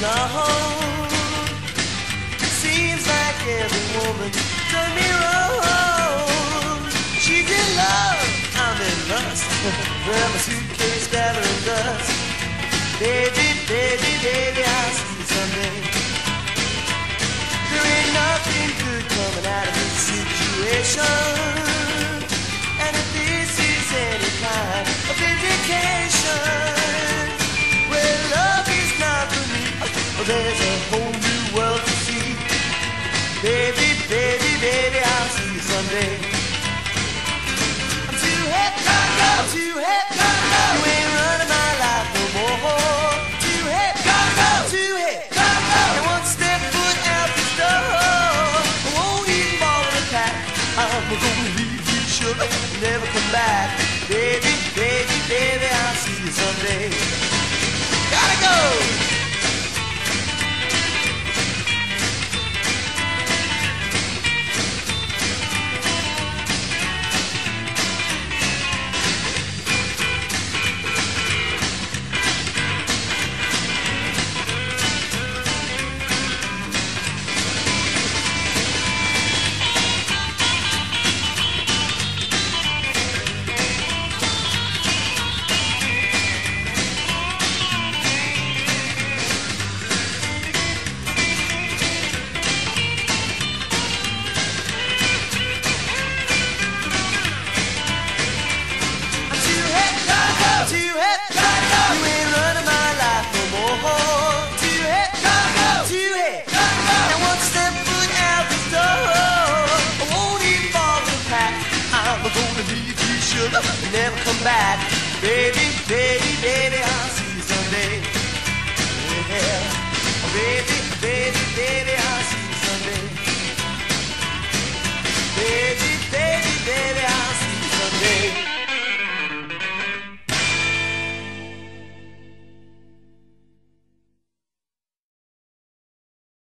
long. Seems like every woman done me wrong. She's in love, I'm in lust. Well, my suitcase gathering dust. Baby, baby, baby, I'll see you someday. There ain't nothing good coming out of this situation. And if this is any kind of indication, well, love is not for me. Oh, there's a whole new world to see. Baby, baby, baby, I'll see you someday. I'm too happy, I'm too happy. You ain't running my life no more. Too happy, I'm too happy. And one step foot out this door, I won't even fall in the pack. I'm gonna leave you, sugar, never come back. Baby, baby, baby, I'll see you someday. Gotta go! I'm gonna leave you, sugar, never come back. Baby, baby, baby,